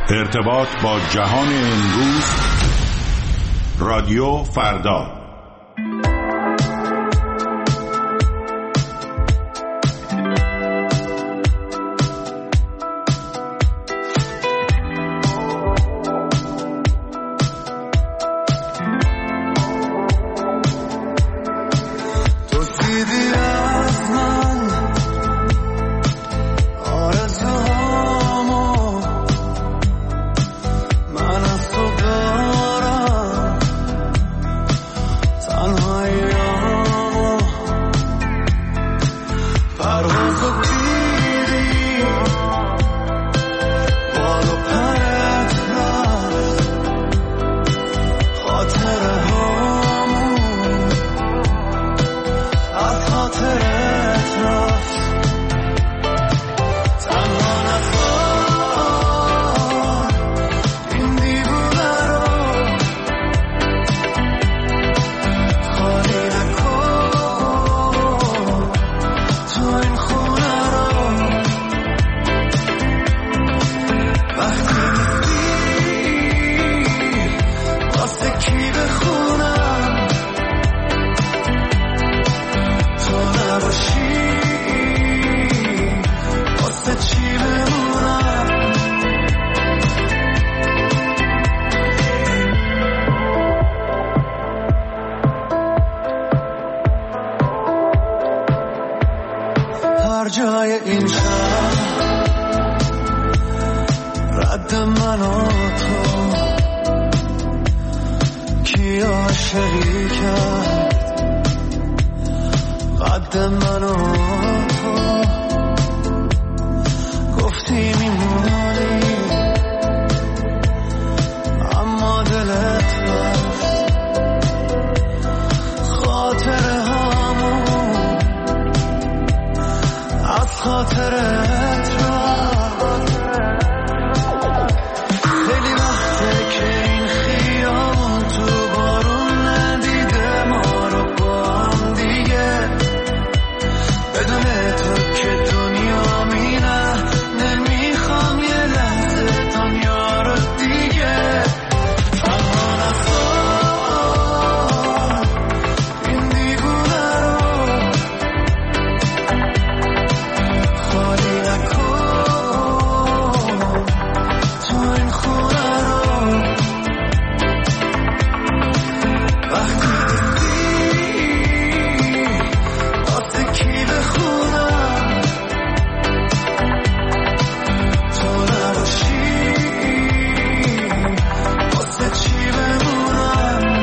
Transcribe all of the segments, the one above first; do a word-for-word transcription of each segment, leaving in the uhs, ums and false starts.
ارتباط با جهان امروز، رادیو فردا. جای این شهر رد من و تو کی عاشقی کرد قد من و تو گفتی میمونی اما دلت رفت خاطر همون از خاطرت رفت خیلی وقته که این خیابون تو بارون ندیده ما رو با هم دیگه بدون تو که دنیا میره نمیخوام یه لحظه دنیا رو دیگه اما نفار این دیوونه رو خالی نکن تو این خونه رو وقتی دیدی واسه کی بخونم تو نباشی واسه چی بمونم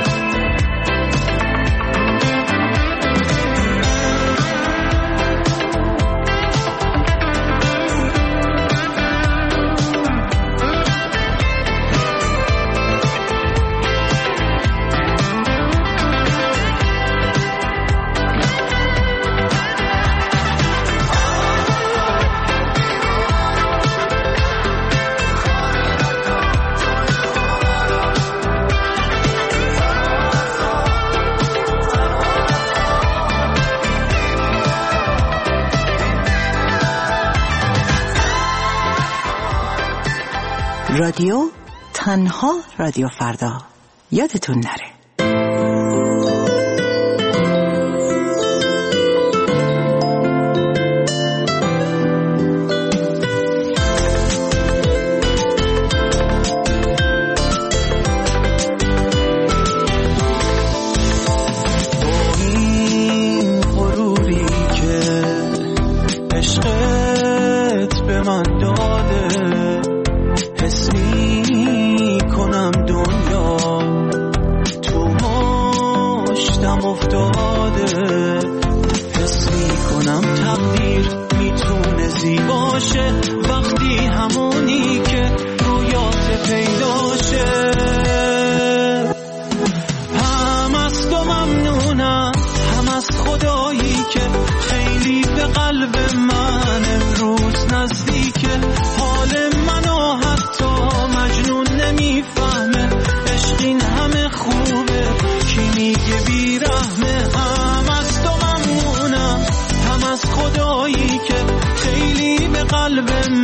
رادیو تنها رادیو فردا، یادتون نره. این غروری که عشقت به من داده حس می کنم دنیا تو مشتم افتاده حس می کنم تقدیر میتونه زیباشه وقتی همونی که رویات پیداشه هم از تو ممنونم هم از خدایی که خیلی به قلب من امروز نزدیکه حال منو حتی مجنون نمیفهمه عشق این همه خوبه کی میگه بیرحمه هم از تو ممنونم هم از خدایی که خیلی به قلب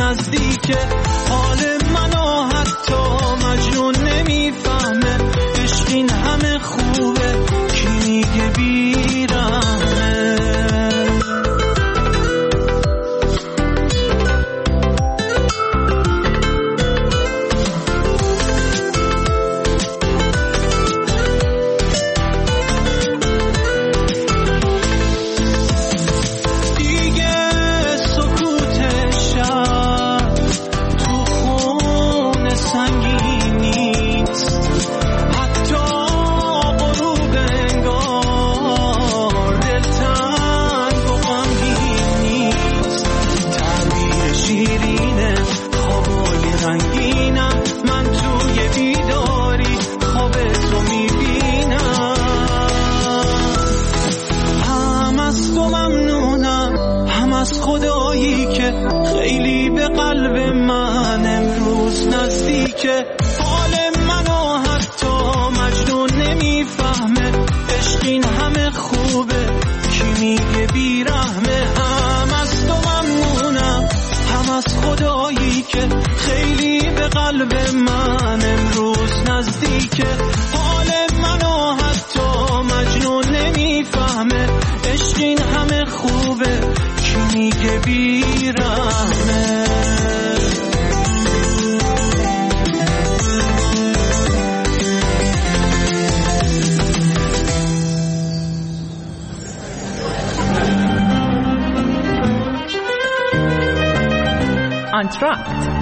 نزدیکه، حال منو حتی مجنون نمیفهمه، عشق این همه خوبه کی میگه بیرمه. خیلی به قلب من امروز نزدیکه، حال منو حتی مجنون نمیفهمه، عشق این همه خوبه کی میگه بیرحمه. هم از تو ممنونم هم از خدایی که خیلی به قلب من امروز نزدیکه، حال منو حتی مجنون نمیفهمه، عشق این همه خوبه کی میگه بیرحمه. انتراکت.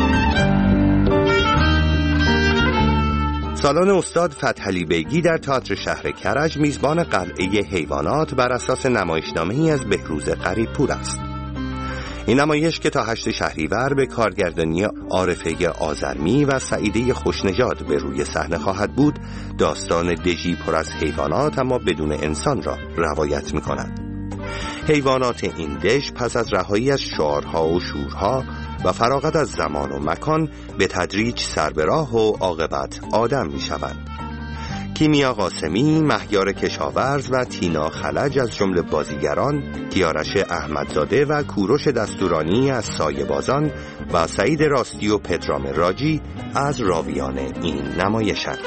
سالن استاد فتحعلی بیگی در تئاتر شهر کرج میزبان قلعه حیوانات بر اساس نمایشنامه‌ای از بهروز غریبپور است. این نمایش که تا هشت شهریور به کارگردانی عارفه آذرمی و سعیده خوشنژاد به روی صحنه خواهد بود، داستان دژی پر از حیوانات اما بدون انسان را روایت می‌کند. حیوانات این دژ پس از رهایی از شعارها و شورها و فراغت از زمان و مکان به تدریج سر به راه و عاقبت آدم می شوند. کیمیا قاسمی، مهیار کشاورز و تینا خلج از جمله بازیگران، کیارش احمدزاده و کوروش دستورانی از سایه بازان و سعید راستی و پدرام راجی از راویان این نمایشند.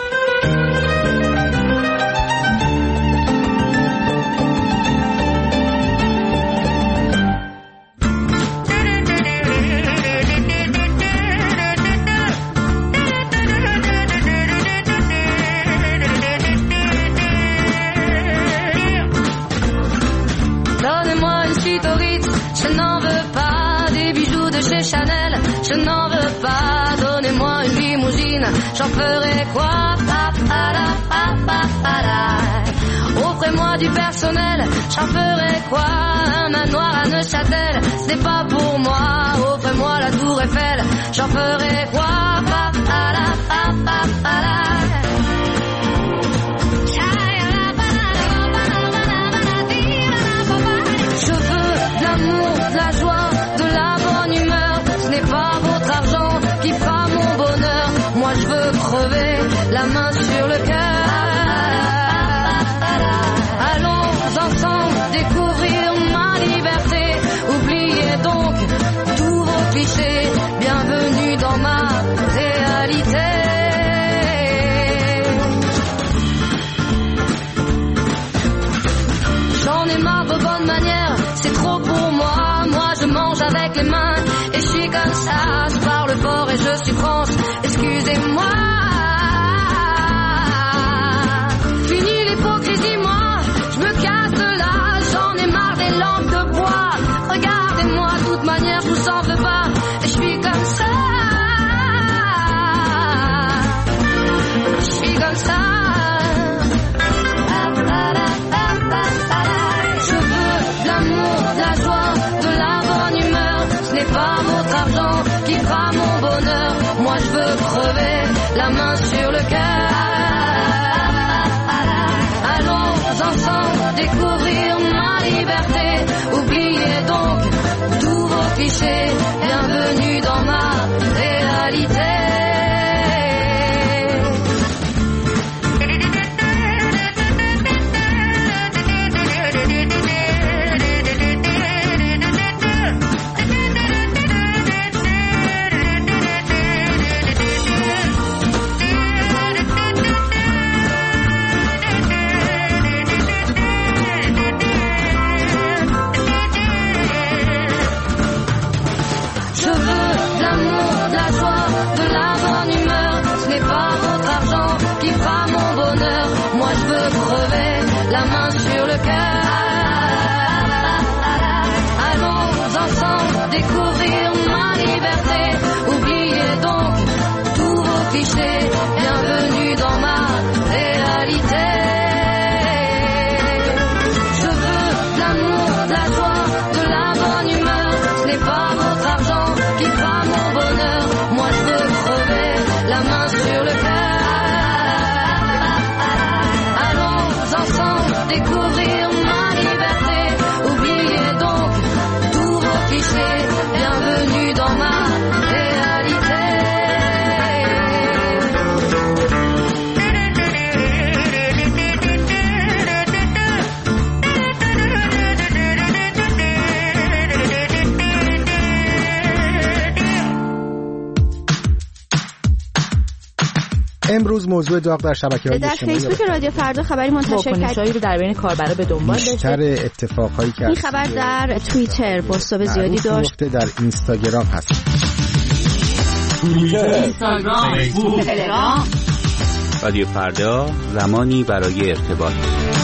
J'en ferai quoi? Offrez-moi du personnel, j'en ferai quoi? Un manoir à Neuchâtel, ce n'est pas pour moi. Offrez-moi la tour Eiffel, j'en ferai quoi? Je veux de l'amour, de la joie, de la bonne humeur. Ce n'est pas votre argent qui fera mon bonheur. Moi je veux crever la main sur le cœur. Allons ensemble découvrir ma liberté. Oubliez donc tous vos clichés. Bienvenue dans ma réalité. J'en ai marre de bonnes manières, c'est trop pour moi. Moi je mange avec les mains et je suis comme ça. Je parle fort et je suis France, excusez-moi. Fini l'hypocrisie, moi je me casse de là. J'en ai marre des lampes de bois. Regardez-moi, de toute manière je vous en veux pas. Et je suis comme ça. Je suis comme ça. Je veux de l'amour, de la joie, de la bonne humeur. Ce n'est pas votre argent qui fera mon bonheur. Moi je veux crever la main sur le cœur. Allons ensemble découvrir ma liberté. Oubliez donc tous vos clichés. Bienvenue dans ma réalité. ma liberté. Oubliez donc tous vos clichés. Bienvenue dans ma réalité. Je veux de l'amour, de la joie, de la bonne humeur. Ce n'est pas votre argent qui fera mon bonheur. Moi je veux crever la main sur le cœur. Allons ensemble découvrir ma liberté. Oubliez donc tous vos clichés. Bienvenue dans ma réalité. امروز موضوع داغ در شبکه‌های در اجتماعی فیسبوک رادیو فردا خبری منتشر کرد رو در بین کاربرا به دنبال داشته. بیشتر اتفاقهایی که این خبر در توییتر پست‌های زیادی داشت. در اینستاگرام هست. اینستاگرام، فیسبوک، تلگرام. رادیو فردا، زمانی برای ارتباط.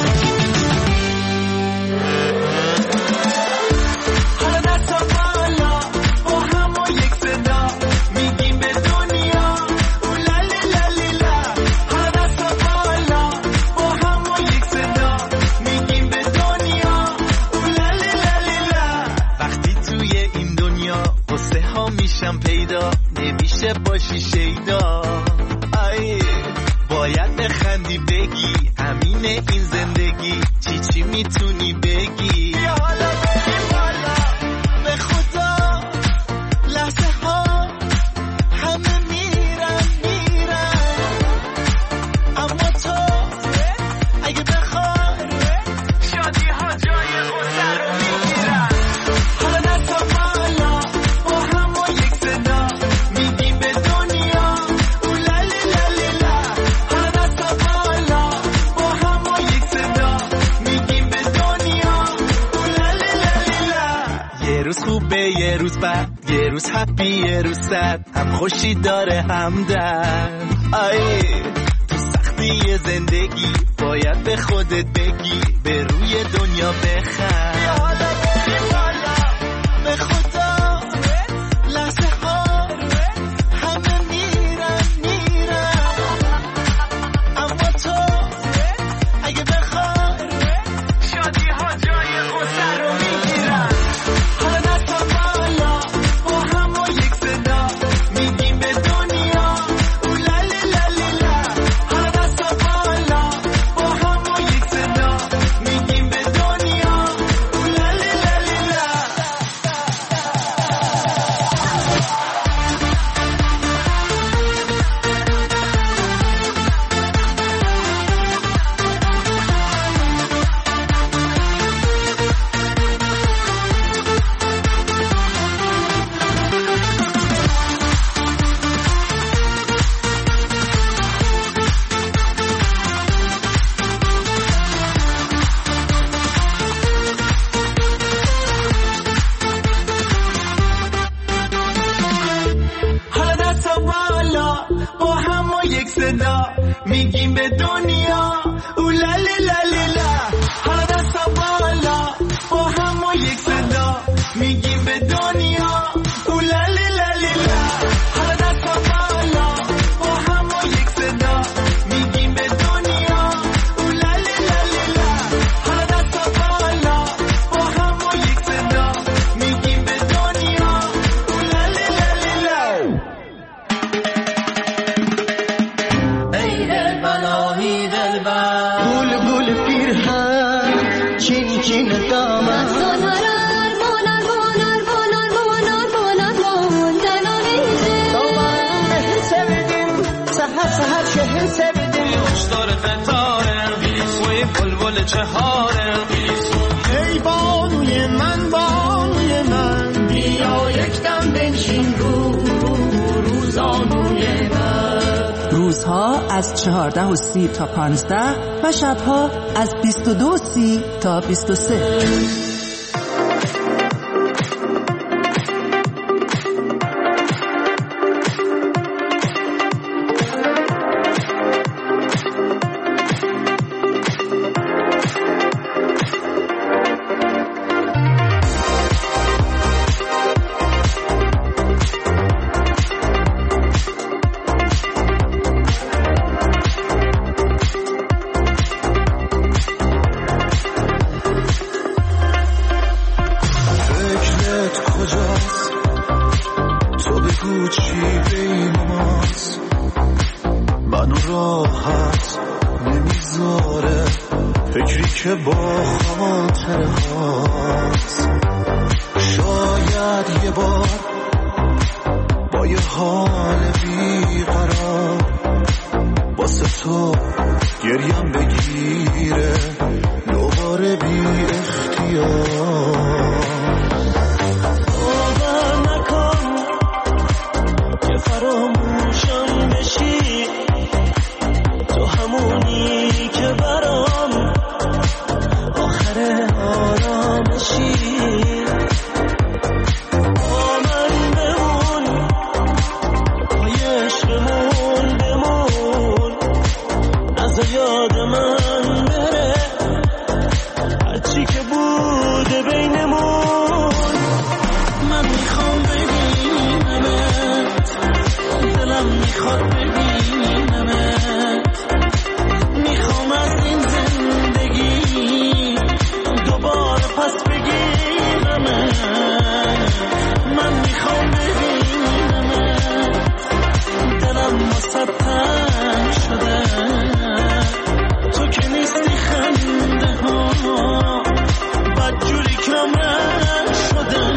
پیدا نمیشه باشی شیدا. آیه باید بخندی بگی همینه این زندگی. چی چی میتونی بگی؟ بیا حالا بریم بالا به خدا. لحظه ها همه میرن میرن، اما تو اگه بخوای شادی ها جای غصه رو میگیرن. حالا دستا بالا با هم و یک صدا میگیم به دنیا اولالی لالی لا. حالا دستا بالا با هم و یک صدا میگیم به دنیا اولالی لالی لا. یه روز خوبه یه روز بد، یه روز هپی یه روز سد، هم خوشی داره هم درد. آی تو سختی زندگی باید به خودت بگی به روی دنیا بخند. بیا حالا بریم بالا به خدا. لحظه ها همه میرن میرن، اما تو اگه بخوای شادی ها جای غصه رو میگیرن. حالا دستا بالا با هم و یک صدا میگیم به دنیا اولالی لالی لا. حالا دستا بالا با هم و یک صدا میگیم به دنیا اولالی لالی لا. حالا دستا بالا با هم و یک صدا میگیم به دنیا اولالی لالی لا. حالا دستا بالا با هم و یک صدا میگیم به دنیا اولالی لالی لا. حالا دستا بالا با هم و یک صدا میگیم به دنیا اولالی لالی لا. حالا دستا بالا با هم و یک صدا میگیم به دنیا اولالی لالی لا. ای دلبر آهی دلبر گل گل پیرهن چین چین دامن سهر شهر سبدیم خوشدار قطارم سوی بلبل چهارم. ای بانوی من بانوی من بیا یک دم بنشین رو روزانوی من. روزها از چهارده و سی تا پانزده و شبها از بیست و دو و سی تا بیست و سه. بگو چی بین ماست، منو راحت نمیذاره فکری که با خاطر هاست. شاید یه بار با یه حال بیقرار واسه تو گریم بگیره دوباره بی اختیار. باور نکن که فراموشم بشی، تو همونی که برام آخر آرامشی. با من بمون، پای عشقمون بمون، نذار یاد من بره هرچی که بوده بینمون. من میخوام ببینمت، دلم میخواد ببینمت، میخوام از این زندگی دوباره پس بگیرمت. من میخوام ببینمت، دلم واسه تنگ شده، تو که نیستی خنده ها بدجوری کمرنگ شده.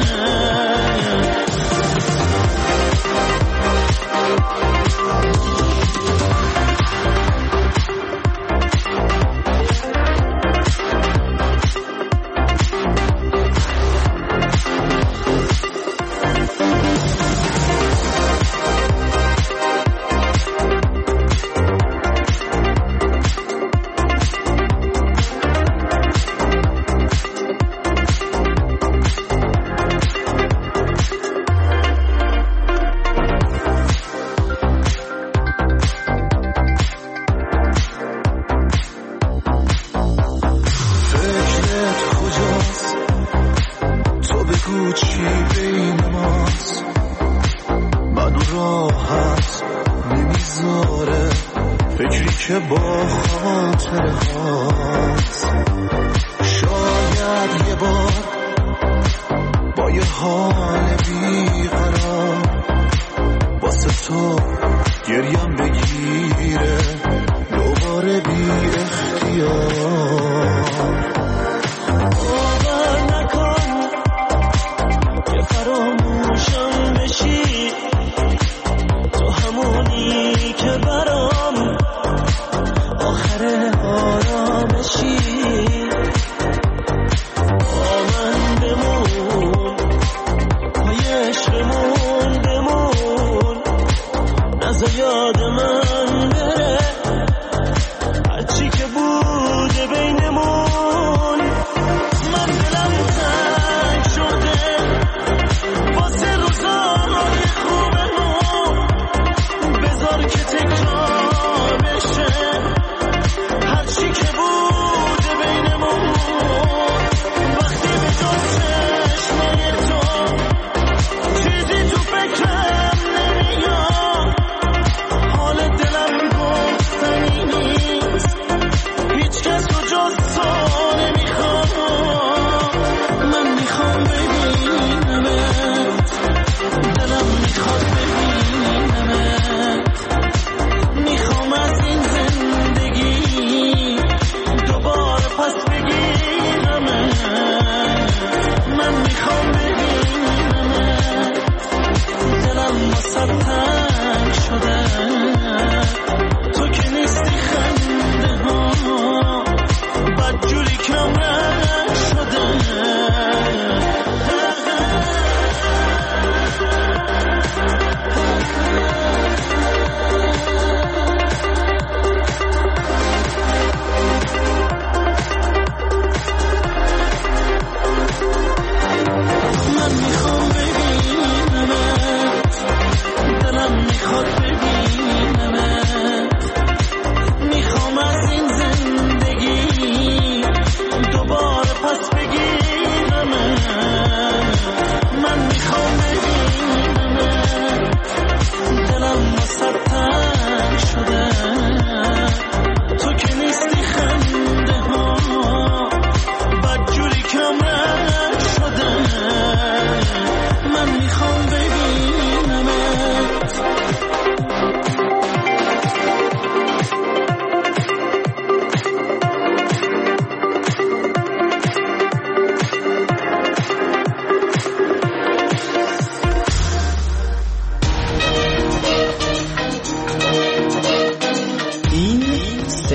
دلم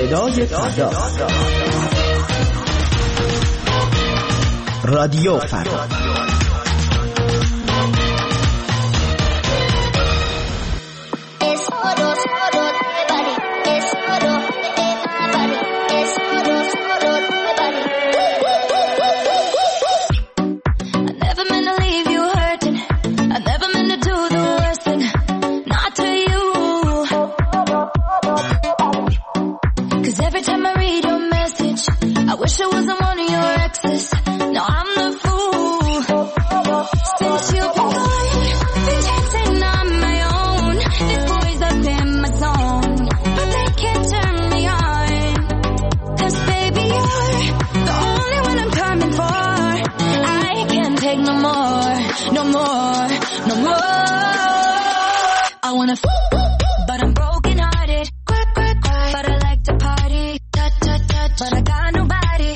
صدای فردا. رادیو فردا. Wish I wasn't one of your exes. No, I'm the fool. Since you've been gone, been chasing on my own. This boy's up in my zone, but they can't turn me on. 'Cause baby, you're the only one I'm coming for. I can't take no more, no more, no more. I wanna f***, but I'm broken hearted. Quack, quack, quack, but I like to party. Tut, tut, tut, but I got no.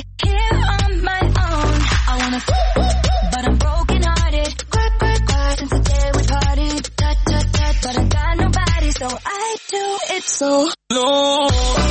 So low.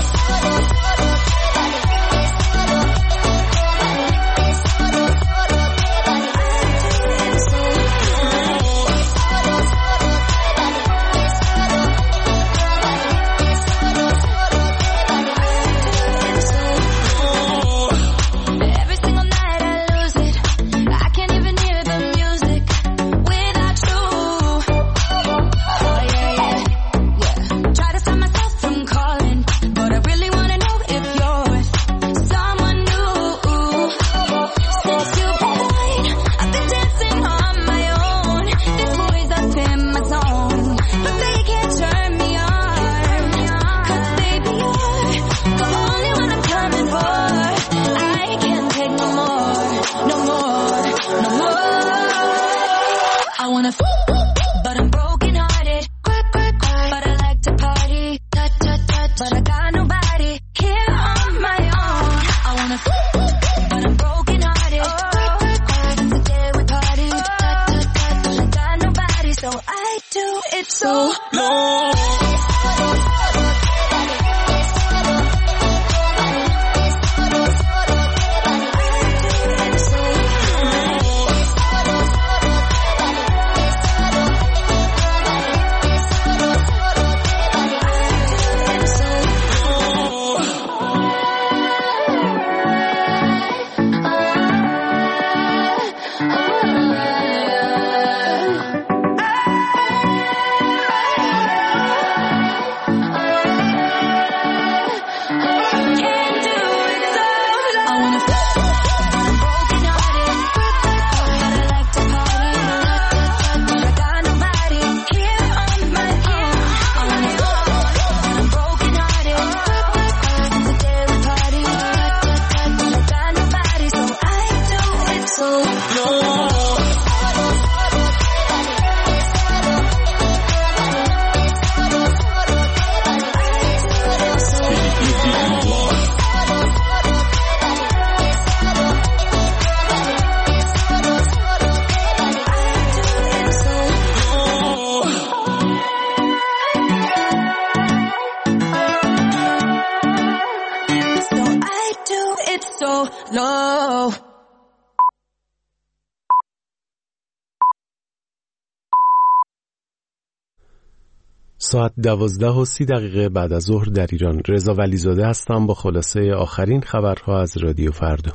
ساعت دوازده و سی دقیقه بعد از ظهر در ایران. رضا ولیزاده هستم با خلاصه آخرین خبرها از رادیو فردا.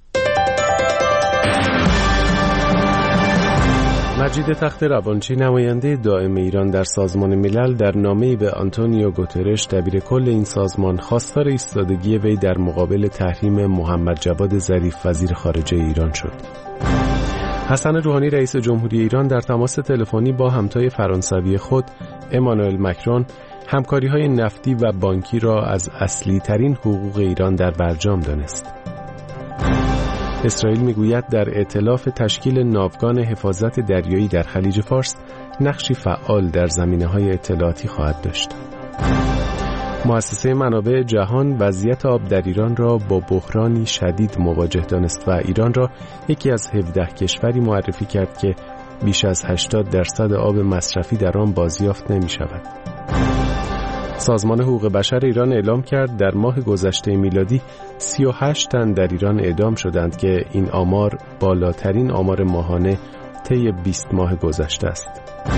مجید تخت روانچی نماینده دائم ایران در سازمان ملل در نامه‌ای به آنتونیو گوترش دبیر کل این سازمان خواستار ایستادگی وی در مقابل تحریم محمد جواد ظریف وزیر خارجه ایران شد. حسن روحانی رئیس جمهوری ایران در تماس تلفنی با همتای فرانسوی خود امانوئل مکرون همکاری‌های نفتی و بانکی را از اصلی ترین حقوق ایران در برجام دانست. اسرائیل میگوید در ائتلاف تشکیل ناوگان حفاظت دریایی در خلیج فارس نقشی فعال در زمینه‌های اطلاعاتی خواهد داشت. مؤسسه منابع جهان وضعیت آب در ایران را با بحرانی شدید مواجه دانست و ایران را یکی از هفده کشوری معرفی کرد که بیش از هشتاد درصد آب مصرفی در آن بازیافت نمی شود. سازمان حقوق بشر ایران اعلام کرد در ماه گذشته میلادی سی و هشت تن در ایران اعدام شدند که این آمار بالاترین آمار ماهانه طی بیست ماه گذشته است.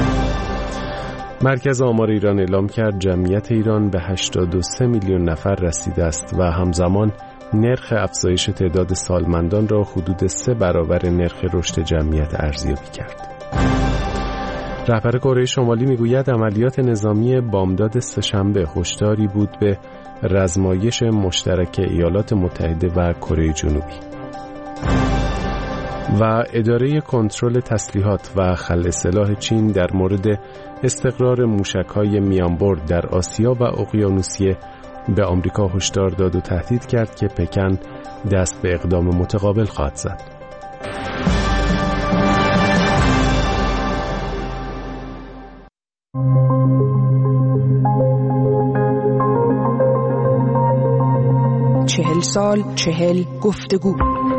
مرکز آمار ایران اعلام کرد جمعیت ایران به هشتاد و سه میلیون نفر رسیده است و همزمان نرخ افزایش تعداد سالمندان را حدود سه برابر نرخ رشد جمعیت ارزیابی کرد. رهبر کره شمالی میگوید عملیات نظامی بامداد سه‌شنبه هشداری بود به رزمایش مشترک ایالات متحده و کره جنوبی. و اداره کنترل تسلیحات و خلع سلاح چین در مورد استقرار موشک‌های میانبرد در آسیا و اقیانوسیه به آمریکا هشدار داد و تهدید کرد که پکن دست به اقدام متقابل خواهد زد. چهل سال چهل گفتگو.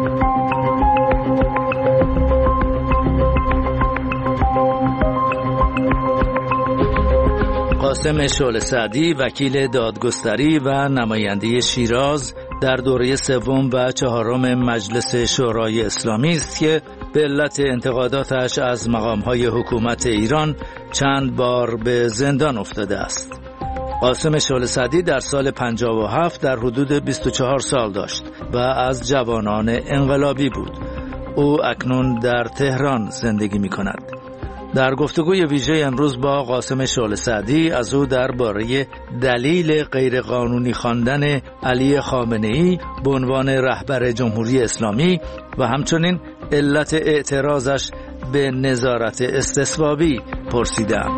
قاسم شعله سعدی وکیل دادگستری و نماینده شیراز در دوره سوم و چهارم مجلس شورای اسلامی است که به علت انتقاداتش از مقام‌های حکومت ایران چند بار به زندان افتاده است. قاسم شعله سعدی در سال پنجاه و هفت در حدود بیست و چهار سال داشت و از جوانان انقلابی بود. او اکنون در تهران زندگی می کند. در گفتگوی ویژه امروز با قاسم شعله سعدی از او درباره دلیل غیرقانونی خواندن علی خامنه‌ای به عنوان رهبر جمهوری اسلامی و همچنین علت اعتراضش به نظارت استصوابی پرسیدم.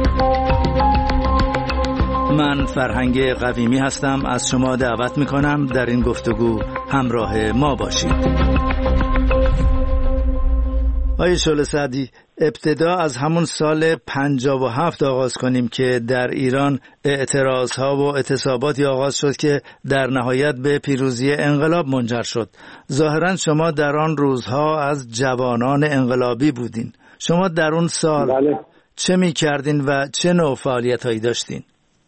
من فرهنگ قویمی هستم، از شما دعوت میکنم در این گفتگو همراه ما باشید. آقای شعله سعدی، ابتدا از همون سال پنجاه و هفت آغاز کنیم که در ایران اعتراضها و اعتصاباتی آغاز شد که در نهایت به پیروزی انقلاب منجر شد. ظاهرا شما در آن روزها از جوانان انقلابی بودین. شما در اون سال بله. چه می کردین و چه نوع فعالیت هایی داشتین؟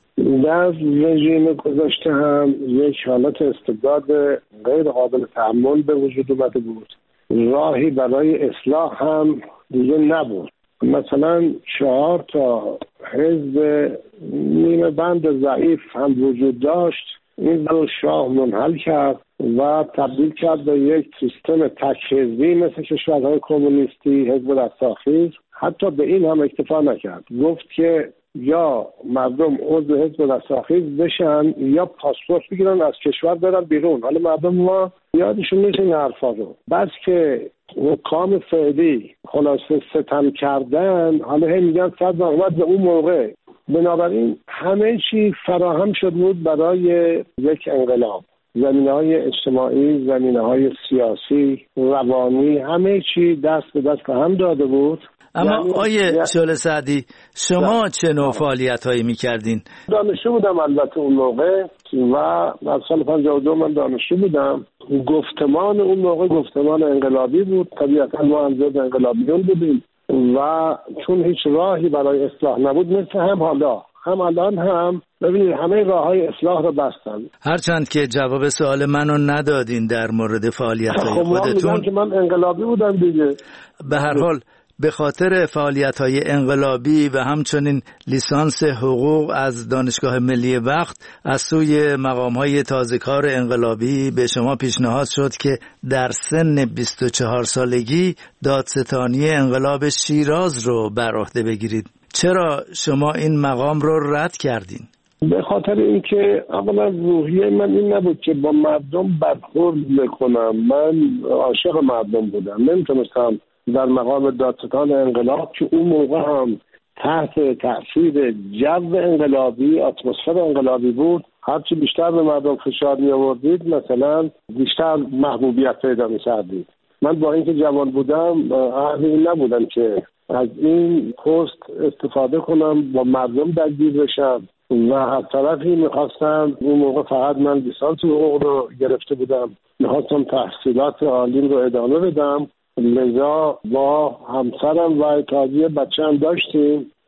در رژیم گذشته هم یک حالت استبداد غیر قابل تحمل به وجود اومده بود. راهی برای اصلاح هم دیگه نبود. مثلا چهار تا حزب نیمه بند ضعیف هم وجود داشت. این رو شاه منحل کرد و تبدیل کرد به یک سیستم تک حزبی مثل کشورهای کمونیستی، حزب رستاخیز. حتی به این هم اکتفا نکرد، گفت که یا مردم عضو حزب رستاخیز بشن یا پاسپورت بگیرن از کشور برن بیرون. حالا مردم ما یادشون نیست این حرفا رو. بس که حکام فعلی خلاصه ستم کردن، حالا هم میگن صد رحمت به اون موقع. بنابراین همه چی فراهم شد بود برای یک انقلاب. زمینه‌های اجتماعی، زمینه‌های سیاسی، روانی، همه چی دست به دست هم داده بود. اما یعنی آیه شعله سعدی، شما چه نوع فعالیت هایی می کردین؟ دانشجو بودم البته اون موقع و از سال پنجاه و دو من دانشجو بودم. گفتمان اون موقع گفتمان انقلابی بود. طبیعتا ما هم زد انقلابیون بودیم و چون هیچ راهی برای اصلاح نبود، مثل هم حالا هم الان هم ببینید همه راههای اصلاح رو بستن. هرچند که جواب سوال منو ندادین در مورد فعالیت‌های خودتون. خب که من انقلابی بودم دیگه. به هر حال به خاطر فعالیت‌های انقلابی و همچنین لیسانس حقوق از دانشگاه ملی وقت از سوی مقام‌های تازه‌کار انقلابی به شما پیشنهاد شد که در سن بیست و چهار سالگی دادستانی انقلاب شیراز رو بر عهده بگیرید. چرا شما این مقام رو رد کردین؟ به خاطر اینکه اولا روحیه من این نبود که با مردم برخورد بکنم. من عاشق مردم بودم، نمیتونستم در مقام دادستان انقلاب که اون موقع هم تحت تأثیر جو انقلابی، اتمسفر انقلابی بود، هرچی بیشتر به مردم فشار می آوردید مثلا بیشتر محبوبیت پیدا می کردید. من با اینکه جوان بودم اهل این نبودم که از این پست استفاده کنم، با مردم درگیر بشم و از طرفی میخواستم، اون موقع فقط من لیسانس حقوق رو گرفته بودم، میخواستم تحصیلات عالیم رو ادامه بدم. لذا با همسرم و تازه بچه هم داشتیم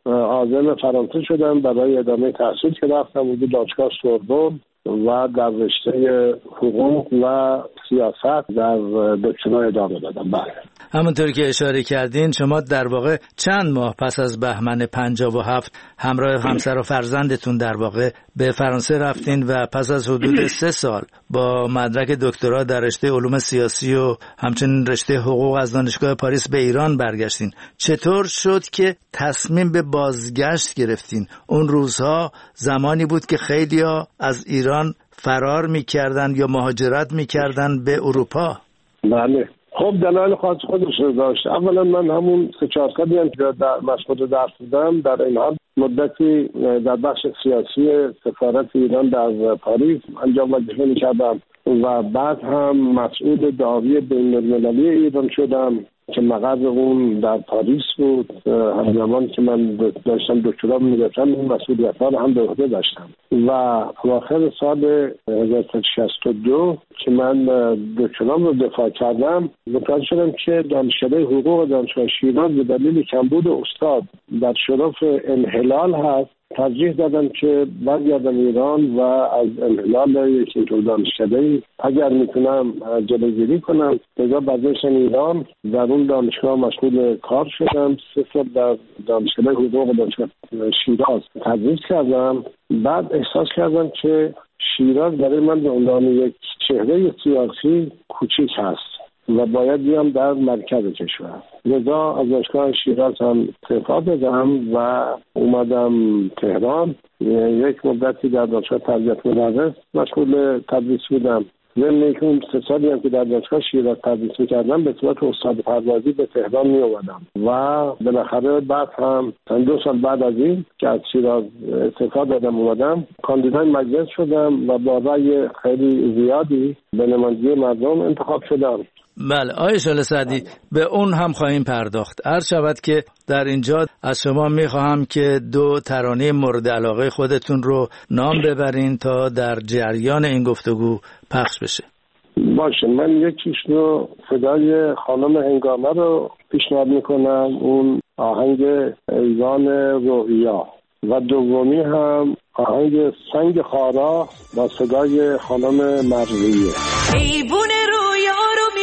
عازم فرانسه شدم برای ادامه تحصیل که رفتم حدود دانشگاه سوربن و در رشته حقوق و سیاست در دکترا ادامه دادم. بله. همونطور که اشاره کردین شما در واقع چند ماه پس از بهمن پنجاه و هفت همراه همسر و فرزندتون در واقع به فرانسه رفتین و پس از حدود سه سال با مدرک دکترا در رشته علوم سیاسی و همچنین رشته حقوق از دانشگاه پاریس به ایران برگشتین. چطور شد که تصمیم به بازگشت گرفتین؟ اون روزها زمانی بود که خیلیا از ایران فرار می‌کردن یا مهاجرت می‌کردن به اروپا. بله. خب دلایل خاص خودش رو داشت. اولا من همون سه چهار سالی هم که در مشغول درس بودم در این حال مدتی در بخش سیاسی سفارت ایران در پاریس انجام وظیفه می‌کردم و بعد هم مسئول دعاوی بین‌المللی ایران شدم که مقر اون در پاریس بود. همزمان که من داشتم دکترا می‌گرفتم این مسئولیت‌ها رو هم به عهده داشتم و آخر سال هزار و سیصد و شصت و دو که من دکترام رو دفاع کردم متوجه شدم که دانشکده حقوق دانشگاه شیراز به دلیل کمبود استاد در شرف انحلال هست ترجیح دادم که برگردم ایران و از انحلال یک اینطور دانشکده‌ای اگر میتونم جلوگیری کنم. لذا برگشتم ایران، در اون دانشگاه مشغول کار شدم. سه سال در دانشکده حقوق دانشگاه شیراز تدریس کردم. بعد احساس کردم که شیراز برای من به عنوان یک چهره سیاسی کوچیک هست و باید بیام در مرکز کشور. لذا از دانشگاه شیراز هم استعفا دادم و اومدم تهران. یک مدتی در دانشگاه تربیت مدرس مشغول تدریس بودم. ضمن که اون سه سالی هم که در دانشگاه شیراز تدریس می‌کردم به صورت استاد پروازی به تهران می اومدم و بالاخره بعد هم دو سال بعد از این که از شیراز استعفا دادم اومدم کاندیدای مجلس شدم و با رأی خیلی زیادی به نمایندگی مردم انتخاب شدم. بله آقای شاله سعدی به اون هم خواهیم پرداخت. عرض شود که در اینجا از شما میخواهم که دو ترانه مورد علاقه خودتون رو نام ببرین تا در جریان این گفتگو پخش بشه. باشه، من یکیش رو صدای خانم هنگامه رو پیشنهاد میکنم، اون آهنگ ایوان رویا، و دومی هم آهنگ سنگ خارا با صدای خانم مرزیه. ایوان رویا رو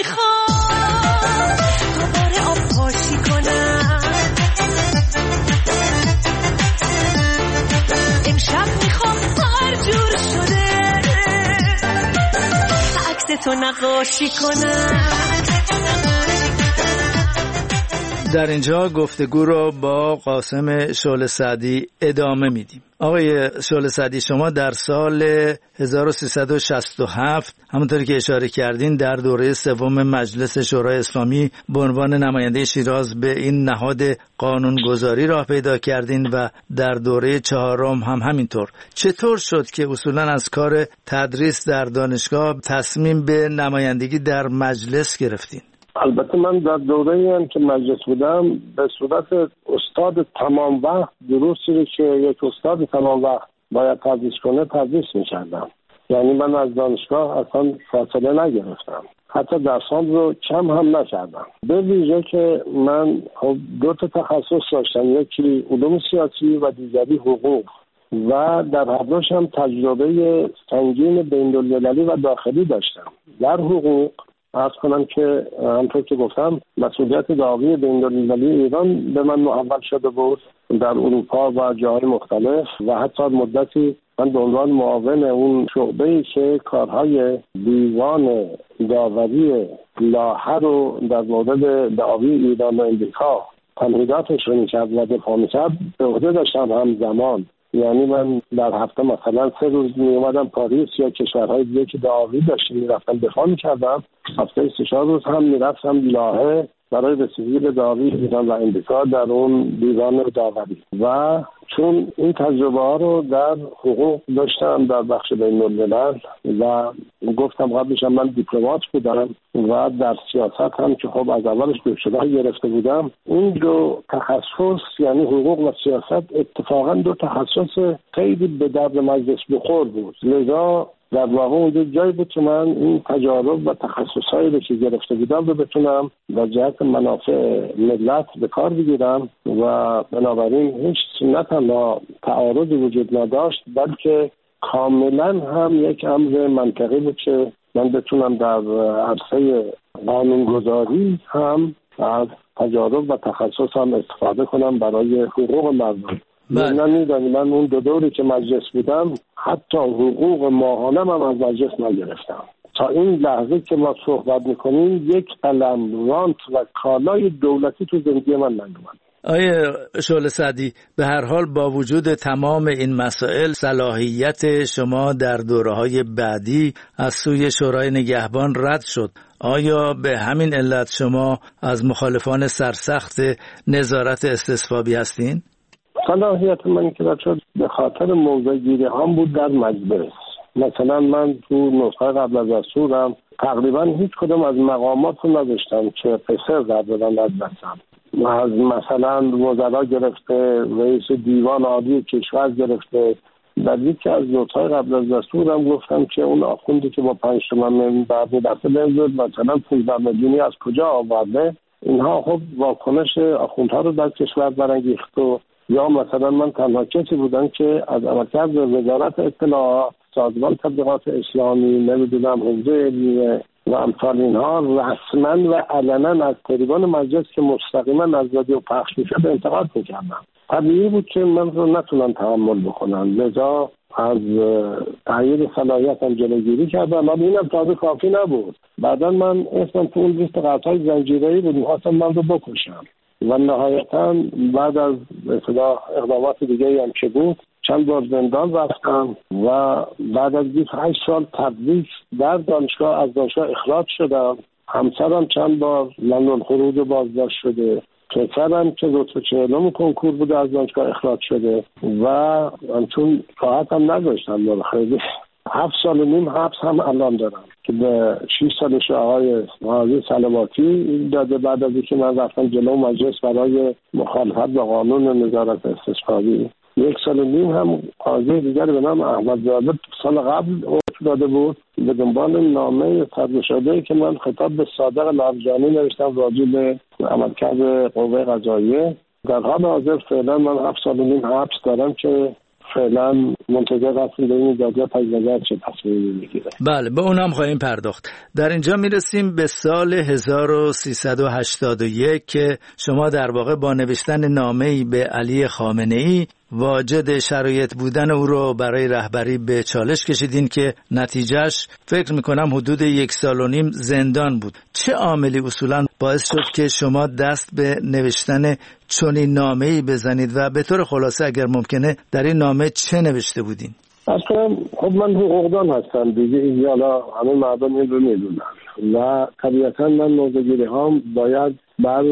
میخوام دوباره آب پاشی کنم، امشب میخوام هر جور شده عکس تو نقاشی کنم. در اینجا گفتگو رو با قاسم شعله سعدی ادامه میدیم. آقای شعله سعدی، شما در سال هزار و سیصد و شصت و هفت همونطوری که اشاره کردین در دوره سوم مجلس شورای اسلامی به عنوان نماینده شیراز به این نهاد قانونگذاری راه پیدا کردین و در دوره چهارم هم همینطور. چطور شد که اصولا از کار تدریس در دانشگاه تصمیم به نمایندگی در مجلس گرفتین؟ البته من در دوره‌ای هم که مجلس بودم به صورت استاد تمام وقت دروسی رو که یک استاد تمام وقت باید تدریس کنه تدریس می‌کردم. یعنی من از دانشگاه اصلا فاصله نگرفتم، حتی درسام رو کم هم نکردم. به ویژه که من دو تا تخصص داشتم، یکی علوم سیاسی و دیگری حقوق، و در هر دوش هم تجربه سنگین بین‌المللی و داخلی داشتم. در حقوق عرض کنم که همطور که گفتم مسئولیت دعاوی بین‌المللی ایران به من محول شده بود در اروپا و جاهای مختلف، و حتی مدتی من به عنوان معاون اون شعبه‌ای که کارهای دیوان داوری لاهه رو در مورد دعاوی ایران و امریکا تمهیداتش رو می‌کرد و دفاع می‌کرد به عهده داشتم همزمان. یعنی من در هفته مثلا سه روز می اومدم پاریس یا کشورهای دیگه که دعاوی داشتیم میرفتم دفاع میکردم، هفته سه چهار روز هم میرفتم لاهه برای رسیدگی به دعاوی ایران و امریکا در اون دیوان داوری. و چون این تجربه ها رو در حقوق داشتم در بخش بین الملل و گفتم قبلش هم من دیپلمات بودم و در سیاست هم که خب از اولش دکترا گرفته بودم، این دو تخصص یعنی حقوق و سیاست اتفاقا دو تخصص خیلی به درد مجلس بخور بود. لذا در واقع اونجا جایی بود که من این تجارب و تخصصهایی رو که گرفته بودم رو بتونم در جهت منافع ملت به کار بگیرم و بنابراین هیچ نه تنها تعارضی وجود نداشت بلکه کاملا هم یک امر منطقی بود که من بتونم در عرصه قانونگذاری هم از تجارب و تخصص هم استفاده کنم برای حقوق مردم. من میدونم من اون دو دوری که مجلس بودم حتی حقوق ماهانه من از مجلس نگرفتم. تا این لحظه که ما صحبت میکنیم یک قلم رانت و کالای دولتی تو زندگی من نگومد. آیه شعله سعدی، به هر حال با وجود تمام این مسائل صلاحیت شما در دوره‌های بعدی از سوی شورای نگهبان رد شد. آیا به همین علت شما از مخالفان سرسخت نظارت استصوابی هستین؟ صلاحیت من که رد شد به خاطر موضع گیری هم بود در مجلس. مثلا من تو نسخه قبل از دستورم تقریبا هیچ کدوم از مقامات رو نداشتم که قصر در بدن از دستم. از مثلا وزرا گرفته، رئیس دیوان عالی کشور گرفته. در یکی از نسخه قبل از دستورم گفتم که اون آخوندی که با پنج تومن بعد دسته بنزد مثلا پانزده میلیونی از کجا آورده. اینها خب واکنش آخوندها رو در کشور برانگیخت و یا مثلا من تنها کسی بودم که از عملکرد وزارت اطلاعات، سازمان تبلیغات اسلامی، نمیدونم حوزه علمیه و امثال اینها رسما و علنا از تریبان مجلس که مستقیما از رادیو پخش میشد انتقاد میکردم. طبیعی بود که من رو نتونم تحمل بکنم، لذا از تغییر صلاحیتم جلوگیری کردم. ولی اینم تازه کافی نبود. بعدا من اسمم تو اون لیست قطعای زنجیره‌ای بود، می‌خواستم من رو بکشم و نهایتاً بعد از اصطلاح اقدامات دیگه هم که بود چند بار زندان رفتم و بعد از بیست و هشت سال تدریس در دانشگاه از دانشگاه اخراج شدم. همسرم چند بار ممنوع خروج بازداشت شده. پسرم که رتبه چهلم کنکور بوده از دانشگاه اخراج شده و چون راحت هم نداشتم داره خیلی هفت سال و نیم حبس هم الان دارم که به شیش سالش آقای مهاجر سلواتی داده بعد از اینکه من رفتم جلو مجلس برای مخالفت با قانون نظارت استصوابی. یک سال و نیم هم قاضی دیگر به نام احمدزاده سال قبل حکم داده بود به دنبال نامه صادر شده که من خطاب به صادق لرجانی نوشتم راجع به عملکرد قوه قضاییه. در حال حاضر فعلا من هفت سال و نیم حبس دارم که فعلا منتظر هستیم به این دادگاه تجدیداً چه تصمیمی میگیره. بله، به اونم خواهیم پرداخت. در اینجا میرسیم به سال هزار و سیصد و هشتاد و یک که شما در واقع با نوشتن نامه‌ای به علی خامنه‌ای واجد شرایط بودن او رو برای رهبری به چالش کشیدین که نتیجهش فکر میکنم حدود یک سال و نیم زندان بود. چه عاملی اصولا باعث شد که شما دست به نوشتن چنین نامه‌ای بزنید و به طور خلاصه اگر ممکنه در این نامه چه نوشته بودین؟ اصلا خب من حقوقدان هستم دیگه، این حالا همه مردم این رو میدونن و طبیعتا من موضوعگیری هم باید بر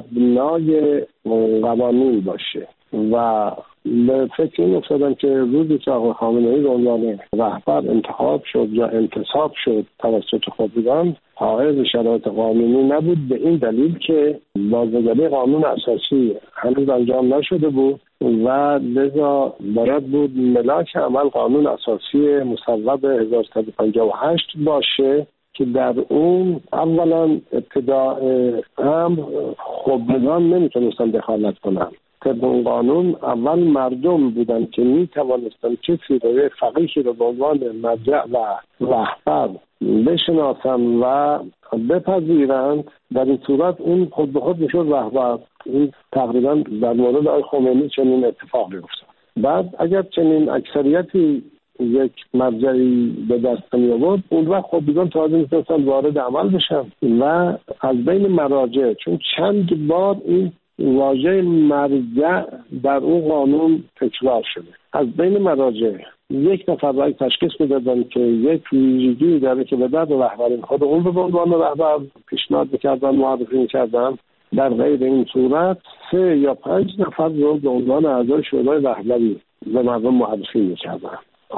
مبنای قوانین باشه و به فکر این افتادم که روزی که آقای خامنه‌ای به عنوان رهبر انتخاب شد یا انتصاب شد توسط خودگان حائز شرایط قانونی نبود، به این دلیل که بازنگری قانون اساسی هنوز انجام نشده بود و لذا باید بود ملاک عمل قانون اساسی مصوب هزار و سیصد و پنجاه و هشت باشه که در اون اولا ابتداء امر خبرگان نمیتونستن دخالت کنن. طبق اون قانون اول مردم بودن که می توانستن کسی رو فقیهی رو به عنوان مرجع و رهبر بشناسن و بپذیرند. در این صورت این خود به خود میشد رهبر. این تقریبا در مورد آقای خمینی چنین اتفاقی افتاد. بعد اگر چنین اکثریتی یک مرجعی به دست می آورد اون وقت خب بیدان تازه میتونستن وارد عمل بشن و از بین مراجع، چون چند بار این واژه مرجع در اون قانون تکرار شده، از بین مراجع یک نفر رای تشخیص میدادن که یک ویژگی داره که به درد رهبری خود اون به عنوان رهبر پیشنهاد میکردن، معرفی میکردن. در غیر این صورت سه یا پنج نفر رو به عنوان اعضای شورای رهبری به مردم معرفی میکردن.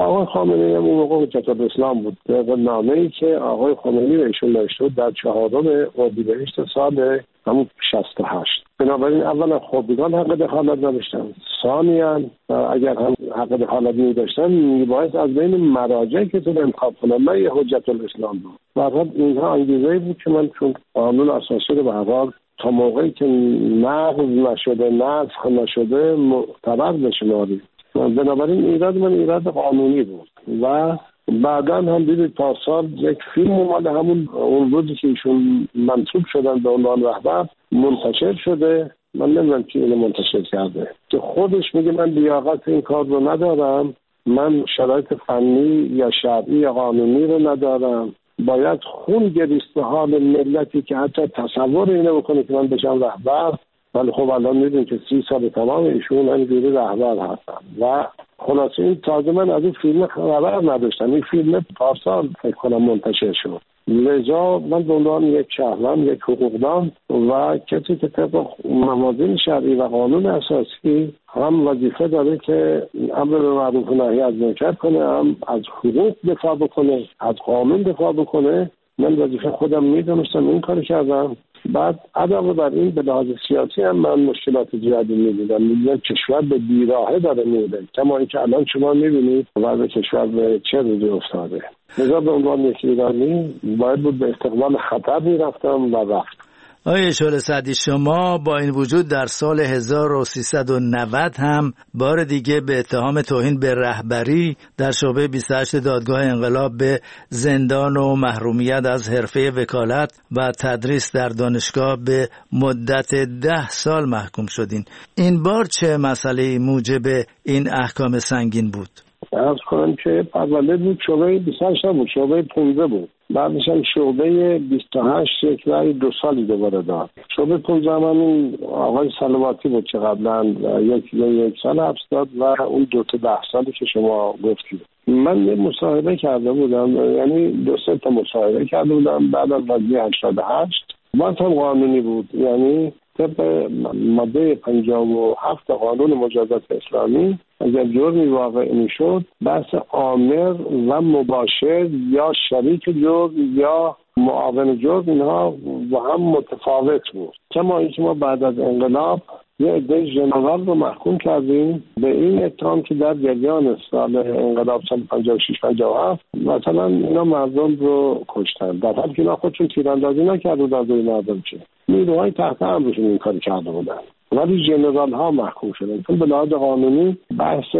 آقای خامنه‌ای هم اون موقع حجت الاسلام بود. به نامه‌ای که آقای خامنه‌ای به ایشون نوشته در چهارم اردیبهشت سال همون شصت و هشت. بنابراین اولا خبرگان حق دخالت نداشتن، ثانیاً اگر هم حق دخالت می‌داشتن میباید از بین مراجعی که تو انتخاب کنن، نه یه حجت الاسلام بود. و بعد اینها انگیزه‌ای بود که من چون قانون اساسی رو به هر حال تا موقعی که نقض نشده، نسخ نشده معتبر بشماریم. بنابراین ایراد من ایراد قانونی بود و بعدا هم دیدید پارسال یک فیلم مال همون اون روزی که ایشون منصوب شدن به عنوان رهبر منتشر شده. من نمیدونم کی اینو منتشر کرده که خودش میگه من لیاقت این کار رو ندارم، من شرایط فنی یا شرعی یا قانونی رو ندارم، باید خون گریست به حال ملتی که حتی تصور اینو بکنه که من بشم رهبر. ولی خب الان میدونیم که سی سال تمام ایشون همینجوری رهبر هستن و خلاصه این تازه من از این فیلم خبر نداشتم. این فیلم پارسال فکر کنم منتشر شد. لذا من به عنوان یک شهروند، یک حقوقدان و کسی که طبق موازین شرعی و قانون اساسی هم وظیفه داره که امر به معروف و نهی از منکر کنه، هم از حقوق دفاع بکنه، از قانون دفاع بکنه. من وظیفه خودم میدونستم، این کار کردم. بعد علاوه بر این به لحاظ سیاسی هم من مشکلات زیادی می‌دیدم. می‌دیدم کشور به بیراهه داره میره، کما اینکه الان شما می‌بینید وضع کشور به چه روزی افتاده. لذا به عنوان یک ایرانی باید بود به استقبال خطر میرفتم و رفتم. آقای شعله سعدی، شما با این وجود در سال هزار و سیصد و نود هم بار دیگه به اتهام توهین به رهبری در شعبه بیست و هشت دادگاه انقلاب به زندان و محرومیت از حرفه وکالت و تدریس در دانشگاه به مدت ده سال محکوم شدین. این بار چه مسئله موجب این احکام سنگین بود؟ عرض کنم که اوله بود شعبه بیست و هشت بود، شعبه پانزده بود. بعدش هم شعبه بیست و هشت یک رای دو سالی دوباره داد. شعبه پانزده هم این آقای سلواتی بود که قبلا یک یک سال حبس داد و اون دو تا ده سالی که شما گفتید. من یه مصاحبه کرده بودم، یعنی دو سه تا مصاحبه کرده بودم بعد از قضیه هشتاد و هشت. باز هم قانونی بود، یعنی طبق ماده پنجاه و هفت قانون مجازات اسلامی اگر جرمی واقع میشد بحث آمر و مباشر یا شریک جرم یا معاون جرم اینها با هم متفاوت بود. کما اینکه ما بعد از انقلاب یه عده ژنرال رو محکوم کردیم به این اتهام که در جریان سال انقلاب سال پنجاه و شش پنجاه و هفت مثلا اینا مردم رو کشتن، در حالی که اینا خودشون تیراندازی نکرده بودن روی مردم، چه نیروهای تحت امرشون این کار کرده بودن، ولی ژنرال ها محکوم شدن. چون به لحاظ قانونی بحث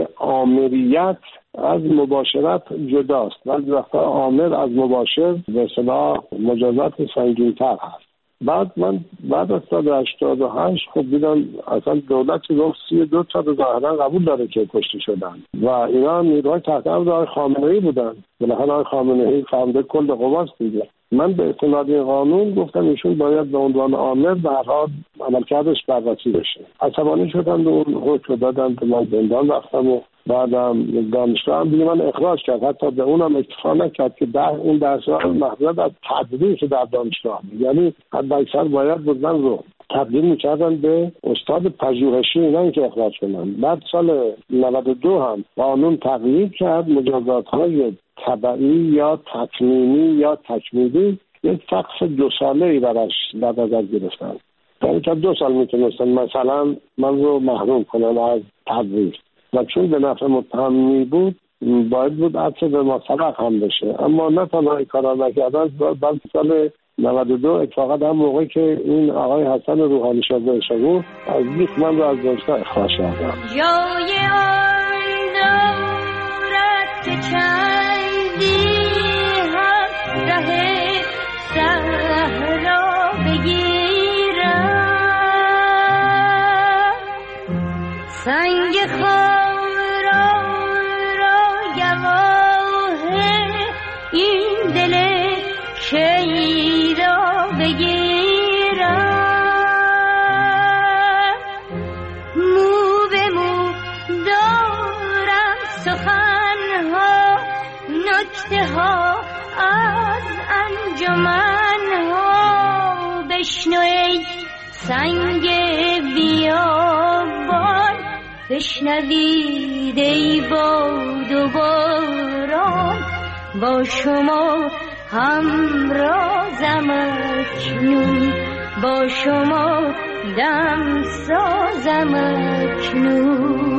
آمریت از مباشرت جداست، ولی وقتا آمر از مباشر به اصطلاح مجازات سنگین‌تر هست. بعد من بعد از سال هشتاد و هشت خب دیدم اصلا دولت گفت سی و دو تا رو ظاهرا قبول داره که کشته شدن و اینا نیروهای تحت امر آقای خامنه‌ای بودن. بالاخره آقای خامنه‌ای فرمانده کل قواست دیگه. من به استناد این قانون گفتم ایشون باید به عنوان آمر به هر حال عملکردش بررسی بشه. عصبانی شدن و اون حکم دادن که من زندان رفتم و بعدم دانشگاه هم دیگه من اخراج کرد، حتی به اونم اکتفا نکرد که در اون درس ها محضرت از تدریس در دانشگاه، یعنی حد اکثر باید بودن رو تبدیل میکردن به استاد پژوهشی، نه اینکه اخراج کنن. بعد سال نود و دو هم قانون تغییر کرد، مجازات های تبعی یا تکمیمی یا تکمیلی یک فقط دو ساله ای براش بعد از از گرفتن، یعنی که دو سال میتونستن مثلا من رو محروم کنن از تدریس و چون به نفع متهمی بود باید بود عطف به ما سبق هم بشه، اما نه تنها این کارا نکردن. بعد سال نود و دو اتفاقا هم موقعی که این آقای حسن روحانی شده شده از بیخ من رو از دانشگاه اخراج کردم. جای آن دارد که چندی هم ره صحرا بگیرم، سنگ خارا را گواه این دل کی را بگیرم، مو به مو دارم سخنها نکته ها از انجمنها، بشنو ای سنگ بیابان بشنوید ای باد و باران با شما همرازم اکنون با شما دم سازم اکنون.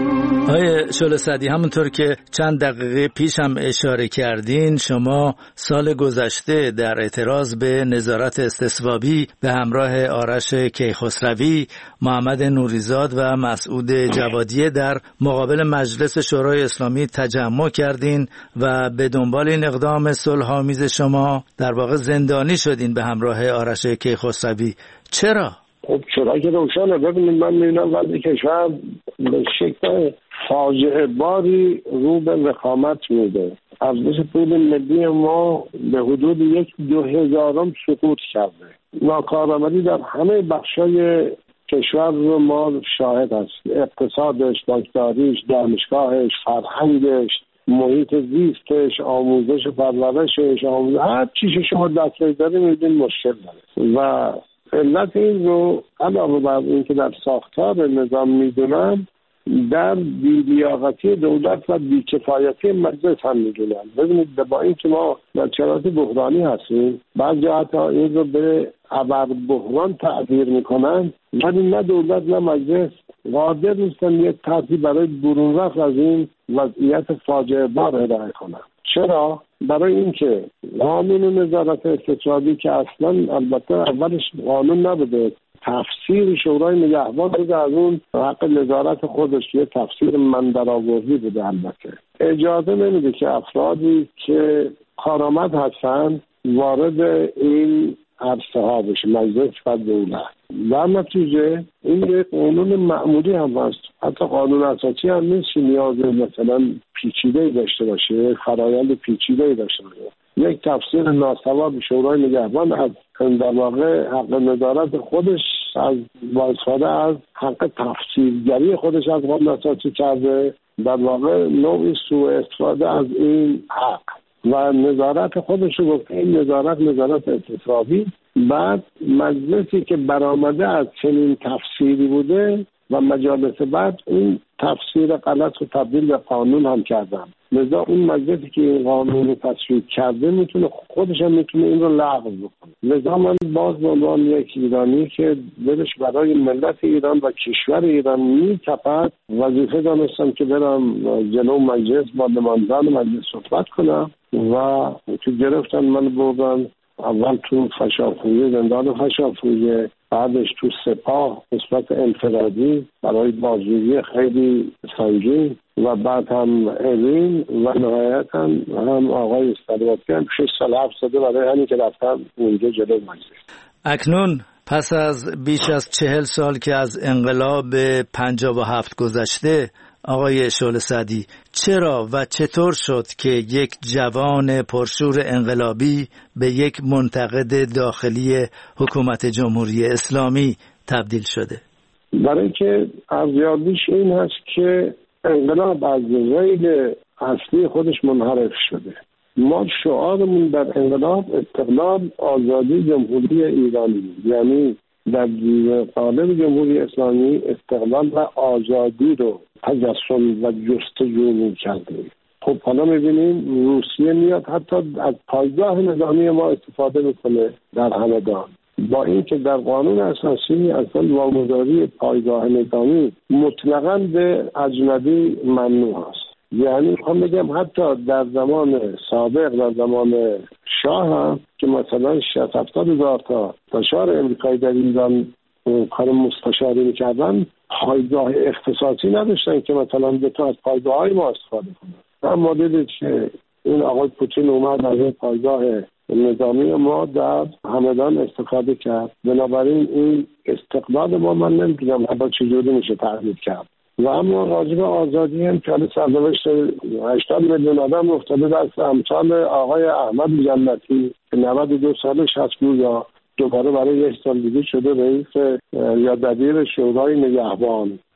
آقای شعله سعدی، همونطور که چند دقیقه پیش هم اشاره کردین، شما سال گذشته در اعتراض به نظارت استصوابی به همراه آرش کیخسروی، محمد نوریزاد و مسعود جوادیه در مقابل مجلس شورای اسلامی تجمع کردین و به دنبال این اقدام صلح‌آمیز شما در واقع زندانی شدین به همراه آرش کیخسروی. چرا؟ خب چرا که روشنه. ببینید من میبینم وقتی کشور به شکل فاجعه باری رو به وخامت میده. ارزش پول ملی ما به حدود یک دو هزارم سقوط کرده. ناکارآمدی در همه بخشای کشور رو ما شاهد هستیم. اقتصادش، بانکداریش، دانشگاهش، فرهنگش، محیط زیستش، آموزش و پرورشش، آموزش هر چیزی شما دسترسی دارید می‌بینید مشکل داره. و علت این رو علاوه بر این که در ساختار نظام میدونم، در بی‌لیاقتی دولت و بی‌کفایتی مجلس هم میدونم. ببینید با این که ما در شرایط بحرانی هستیم، بعضی حتی این رو به ابر بحران تعبیر میکنن، ولی نه دولت نه مجلس قادر نیستن یک ترتیب برای برون رفت از این وضعیت فاجعه بار ارائه کنن. چرا؟ برای اینکه قانون نظارت استصوابی که اصلا البته اولش قانون نبوده، تفسیر شورای نگهبان بوده، از اون حق نظارت خودش یه تفسیر مندرآوردی بوده، البته اجازه نمیده که افرادی که کارآمد هستن وارد این عرصه ها بشه، مجلس و دولت. در نتیجه این یک قانون معمولی هم هست، حتی قانون اساسی هم نیست که نیاز مثلا پیچیده‌ای داشته باشه، فرایند پیچیده‌ای داشته باشه. یک تفسیر ناسواب شورای نگهبان از در واقع حق نظارت خودش از واسطه از حق تفسیرگری خودش از قانون اساسی کرده، در واقع نوعی سوء استفاده از این حق و نظارت خودش رو گفته این نظارت نظارت استصوابی. بعد مجلسی که برآمده از چنین تفسیری بوده و مجالس بعد این تفسیر غلط رو تبدیل به قانون هم کردن. لذا اون مجلسی که این قانون رو تصویب کرده میتونه خودش هم میتونه این رو لغو بکنه. لذا من باز به عنوان یک ایرانی که دلش برای ملت ایران و کشور ایران میتپد، وظیفه دانستم که برم جلو مجلس با نمایندگان مجلس صحبت کنم و تو گرفتن من بردن اول تو فشارخویی، زندان فشارخویی، بعدش تو سپاه نسبت انفرادی برای بازجویی خیلی سنگین و بعد هم اوین و نهایت هم, هم آقای استادواتی هم شش سال حبس داده برای همین که رفتم اونجا جلو مجلس. اکنون پس از بیش از چهل سال که از انقلاب پنجاه و هفت گذشته، آقای شعله سعدی، چرا و چطور شد که یک جوان پرشور انقلابی به یک منتقد داخلی حکومت جمهوری اسلامی تبدیل شده؟ برای که ارزیابیش این هست که انقلاب از ریل اصلی خودش منحرف شده. ما شعارمون در انقلاب استقلال، آزادی، جمهوری ایرانی، یعنی در قالب جمهوری اسلامی استقلال و آزادی رو تجسم و جستجو می‌کردیم. خب حالا می‌بینیم روسیه میاد حتی از پایگاه نظامی ما استفاده میکنه در همدان، با اینکه در قانون اساسی اصلا واگذاری پایگاه نظامی مطلقاً به اجنبی ممنوع است. یعنی میخوام بگم حتی در زمان سابق، در زمان شاه هم که مثلا شصت هفتاد هزار تا مستشار امریکایی در ایران کار مستشاری میکردن، پایگاه اختصاصی نداشتن که مثلا به تو از پایگاه های ما استفاده کنن. اما دیدید که این آقای پوتین اومد از این پایگاه نظامی ما در همدان استفاده کرد. بنابراین این استقلال ما من نمیدونم حتی چجوری میشه تعریف کرد. و اما راجب آزادی هم که سرنوشت هشتاد میلیون آدم افتاده دست امثال آقای احمد جنتی که نود و دو سالش هست یا دوباره برای یک سال دیگه شده رئیس یا دبیر شورای نگهبان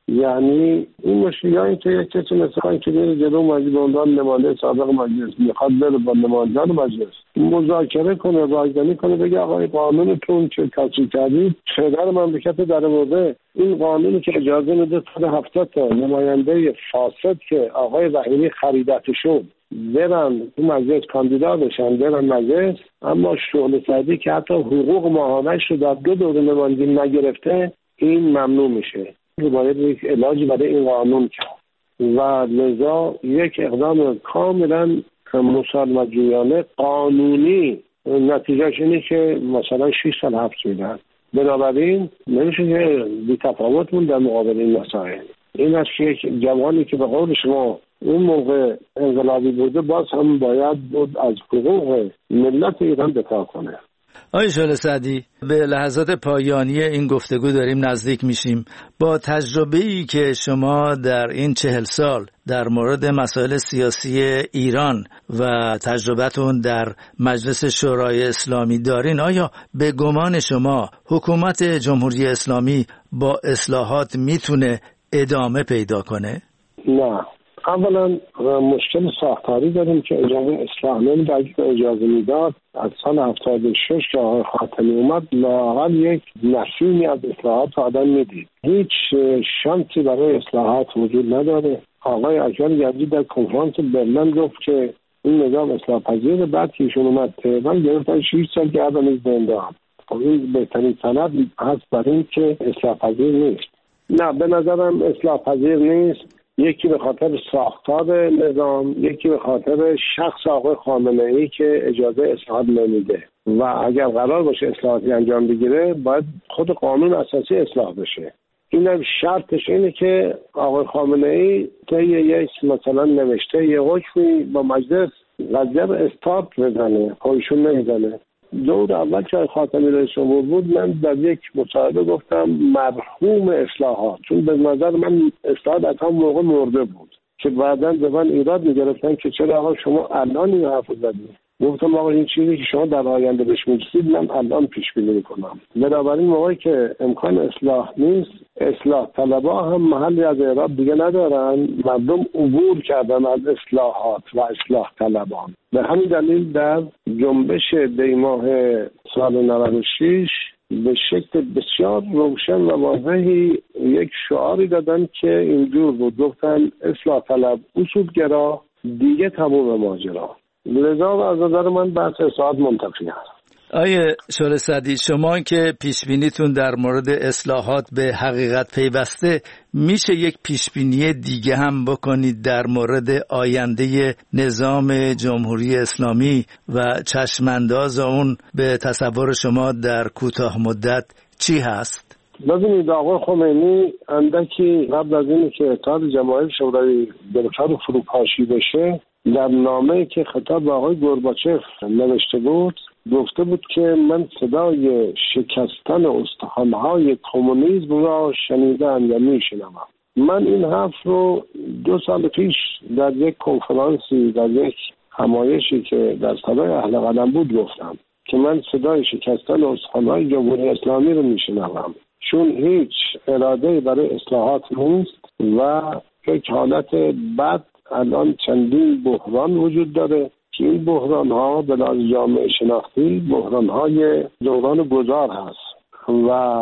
یعنی این مشکل یا اینکه یک کسی مثل این که میره جلو مجلس به عنوان نماینده سابق مجلس میخواد بره با نمایندگان مجلس مذاکره کنه، رایزنی کنه، بگه آقای قانونتون که تصویب کردید پدر مملکت در مورد این قانونی که اجازه میده تا هفتاد تا نماینده فاسد که آقای رحیمی خریدتشون برن تو مجلس کاندیدا بشن برن مجلس، اما شغل سعدی که حتی حقوق ماهانش رو در دو دوره نمایندگی نگرفته این ممنوع میشه. باید یک علاجی برای این قانون کرد و لذا یک اقدام کاملا مسالمت‌جویانه قانونی نتیجهش اینه که مثلا شش سال حبس میدن. بنابراین نمیشه که بی تفاوتمون در مقابل این مسائل. این است که یک جوانی که به قول شما اون موقع انقلابی بوده باز هم باید بود از حقوق ملت ایران دفاع کنه. آقای شعله سعدی، به لحظات پایانی این گفتگو داریم نزدیک میشیم. با تجربه‌ای که شما در این چهل سال در مورد مسائل سیاسی ایران و تجربتون در مجلس شورای اسلامی دارین، آیا به گمان شما حکومت جمهوری اسلامی با اصلاحات میتونه ادامه پیدا کنه؟ نه. اولا مشکل ساختاری داریم که اجازه اصلاح نمیده. اگه اجازه میداد از سال هفتاد و شش که آقای خاتمی اومد لااقل یک نسیمی از اصلاحات آدم میدید. هیچ شانسی برای اصلاحات وجود نداره. آقای اکبر یزدی در کنفرانس برلین گفت که این نظام اصلاح پذیره، بعد که ایشون اومد تهران گرفتن شش سال کردن زندان. این بهترین سند هست برای این که اصلاح پذیر نیست. نه، به نظرم اصلاح پذیر نیست. یکی به خاطر ساختار نظام، یکی به خاطر شخص آقای خامنه‌ای که اجازه اصلاحات نمیده و اگر قرار باشه اصلاحاتی انجام بگیره باید خود قانون اساسی اصلاح بشه. این شرطش اینه که آقای خامنه‌ای طی یک مثلا نوشته یه حکمی با مجلس قضیه رو استارت بزنه، خودشون نمیزنه. دور اول که خاتمی رئیس جمهور بود من در یک مصاحبه گفتم مرحوم اصلاحات، چون به نظر من اصلاحات از هم موقع مرده بود که بعداً به من ایراد می‌گرفتن که چرا آقا شما الان این حرف زدید. گفتم آقا این چیزی که شما در آینده بهش می‌رسید من الان پیش بینی می‌کنم. بنابراین موقعی که امکان اصلاح نیست، اصلاح طلبها هم محلی از اعراب دیگه ندارن. مردم عبور کردن از اصلاحات و اصلاح طلبان. به همین دلیل در جنبش دیماه سال نود و شش به شکل بسیار روشن و واضحی یک شعاری دادن که اینجور بود، گفتن اصلاح طلب اصولگرا دیگه تموم ماجرا. لذا از نظر من بحث اصلاحات منتفی هست. آیه شعله سعدی، شما که پیشبینیتون در مورد اصلاحات به حقیقت پیوسته، میشه یک پیشبینی دیگه هم بکنید در مورد آینده نظام جمهوری اسلامی و چشمانداز اون به تصور شما در کوتاه مدت چی هست؟ ببینید آقای خمینی اندکی قبل از اینی که اتحاد جماهیر شوروی گرفتار فروپاشی بشه در نامه‌ای که خطاب به آقای گورباچف نوشته بود گفته بود که من صدای شکستن استخوان‌های کمونیسم را شنیدم یا میشنوم. من این حرف رو دو سال پیش در یک کنفرانسی در یک همایشی که در صدای اهل قلم بود گفتم که من صدای شکستن استخوان‌های جمهوری اسلامی رو میشنوم، چون هیچ اراده برای اصلاحات نیست و یک حالت بد الان چندین بحران وجود داره که این بحران ها به لحاظ جامعه شناختی بحران های دوران گذار هست و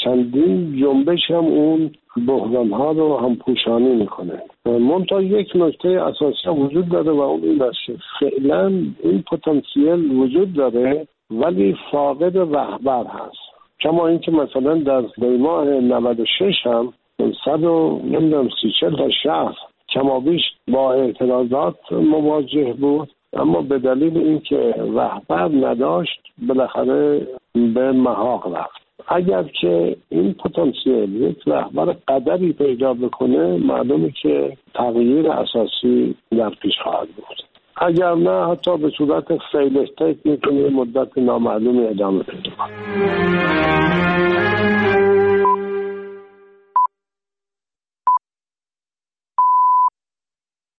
چندین جنبش هم اون بحران ها رو هم پوشانی میکنه. منتها یک نکته اساسی وجود داره و اون این است که فعلا این پتانسیل وجود داره ولی فاقد رهبر هست. کما اینکه مثلا در دیماه نود و شش هم صد و نمیدونم سی چل تا شهر کمابیش با اعتراضات مواجه بود، اما به دلیل اینکه رهبر نداشت بالاخره به محاق رفت. اگر که این پتانسیل یک رهبر قدری پیدا بکنه معلومه که تغییر اساسی در پیش خواهد بود. اگر نه حتی به صورت فیل استیت میتونه مدت نامعلومی ادامه پیدا کنه.